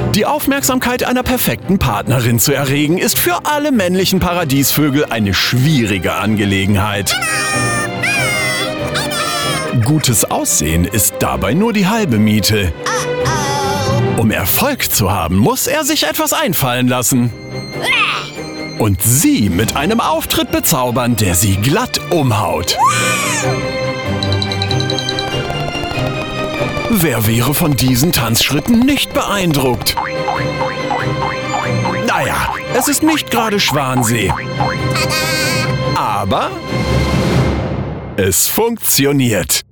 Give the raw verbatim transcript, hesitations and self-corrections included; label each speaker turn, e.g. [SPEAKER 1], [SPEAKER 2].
[SPEAKER 1] Die Aufmerksamkeit einer perfekten Partnerin zu erregen, ist für alle männlichen Paradiesvögel eine schwierige Angelegenheit. Gutes Aussehen ist dabei nur die halbe Miete. Um Erfolg zu haben, muss er sich etwas einfallen lassen. Und sie mit einem Auftritt bezaubern, der sie glatt umhaut. Wer wäre von diesen Tanzschritten nicht beeindruckt? Naja, es ist nicht gerade Schwansee. Aber es funktioniert.